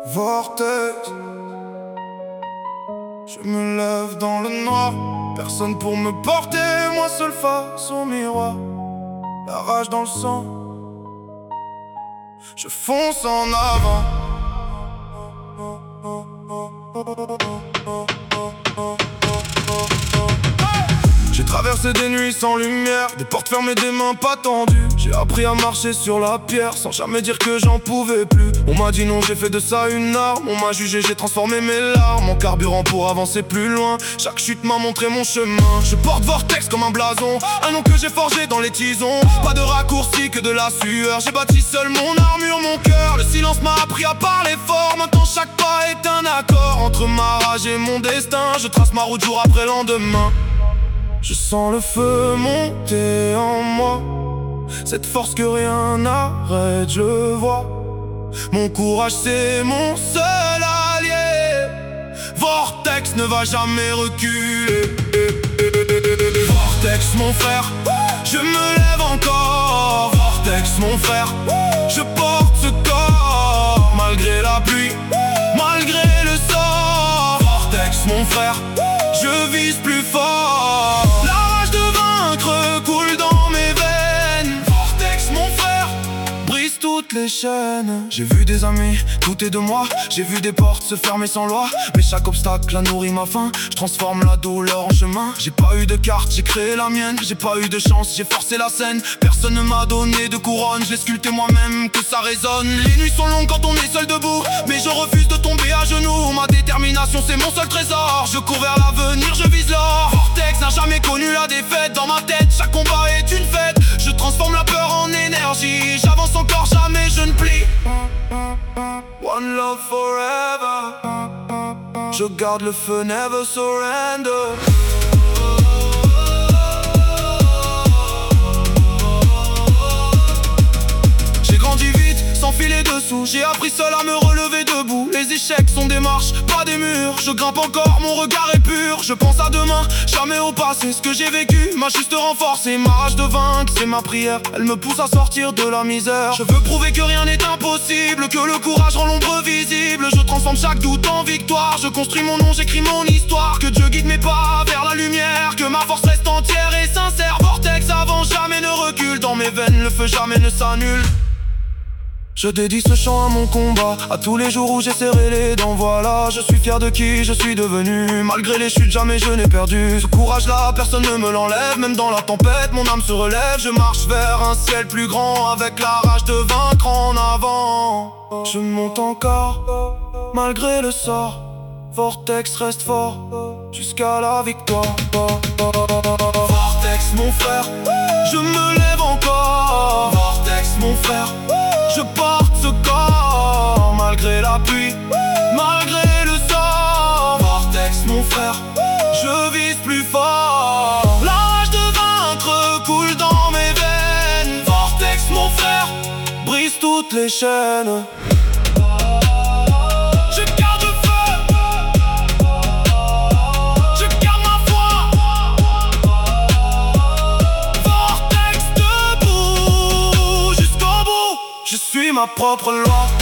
Vortex. Je me lève dans le noir, personne pour me porter, moi seul face au miroir. La rage dans le sang, je fonce en avant. J'ai traversé des nuits sans lumière, des portes fermées, des mains pas tendues. J'ai appris à marcher sur la pierre sans jamais dire que j'en pouvais plus. On m'a dit non, j'ai fait de ça une arme. On m'a jugé, j'ai transformé mes larmes en carburant pour avancer plus loin. Chaque chute m'a montré mon chemin. Je porte Vortex comme un blason, un nom que j'ai forgé dans les tisons. Pas de raccourci que de la sueur, j'ai bâti seul mon armure, mon cœur. Le silence m'a appris à parler fort. Maintenant chaque pas est un accord entre ma rage et mon destin. Je trace ma route jour après lendemain. Je sens le feu monter en moi, cette force que rien n'arrête, je le vois. Mon courage c'est mon seul allié. Vortex ne va jamais reculer. Vortex mon frère, je me lève encore. Vortex mon frère, je porte ce corps. Malgré la pluie, malgré le sort. Vortex mon frère, je vise plus fort. La rage de vaincre coule dans mes veines. Vortex mon frère, brise toutes les chaînes. J'ai vu des amis douter de moi, j'ai vu des portes se fermer sans loi. Mais chaque obstacle a nourri ma faim, je transforme la douleur en chemin. J'ai pas eu de carte, j'ai créé la mienne. J'ai pas eu de chance, j'ai forcé la scène. Personne ne m'a donné de couronne, je l'ai sculpté moi-même, que ça résonne. Les nuits sont longues quand on est seul debout, mais je refuse de tomber à genoux. Ma détermination c'est mon seul trésor. Je cours vers l'avenir, je vise l'or. Vortex n'a jamais connu la défaite. Dans ma tête, chaque combat est une fête. Je transforme la peur en énergie. J'avance encore, jamais je ne plie. One love forever. Je garde le feu, never surrender. J'ai grandi vite, sans filer dessous. J'ai appris seul à me relever debout. Les échecs sont des marches, pas des murs. Je grimpe encore, mon regard est pur. Je pense à demain, jamais au passé. Ce que j'ai vécu m'a juste renforcé. Ma rage de vaincre, c'est ma prière. Elle me pousse à sortir de la misère. Je veux prouver que rien n'est impossible, que le courage rend l'ombre visible. Je transforme chaque doute en victoire. Je construis mon nom, j'écris mon histoire. Que Dieu guide mes pas vers la lumière. Que ma force reste entière et sincère. Vortex avance, jamais ne recule. Dans mes veines, le feu jamais ne s'annule. Je dédie ce chant à mon combat, à tous les jours où j'ai serré les dents. Voilà, je suis fier de qui je suis devenu. Malgré les chutes, jamais je n'ai perdu. Ce courage-là, personne ne me l'enlève. Même dans la tempête, mon âme se relève. Je marche vers un ciel plus grand, avec la rage de vaincre en avant. Je monte encore, malgré le sort. Vortex reste fort, jusqu'à la victoire. Vortex mon frère, je me lève encore. Vortex mon frère, je porte ce corps. Malgré la pluie, malgré le sort. Vortex mon frère, je vise plus fort. La rage de vaincre coule dans mes veines. Vortex mon frère, brise toutes les chaînes. Je suis ma propre loi.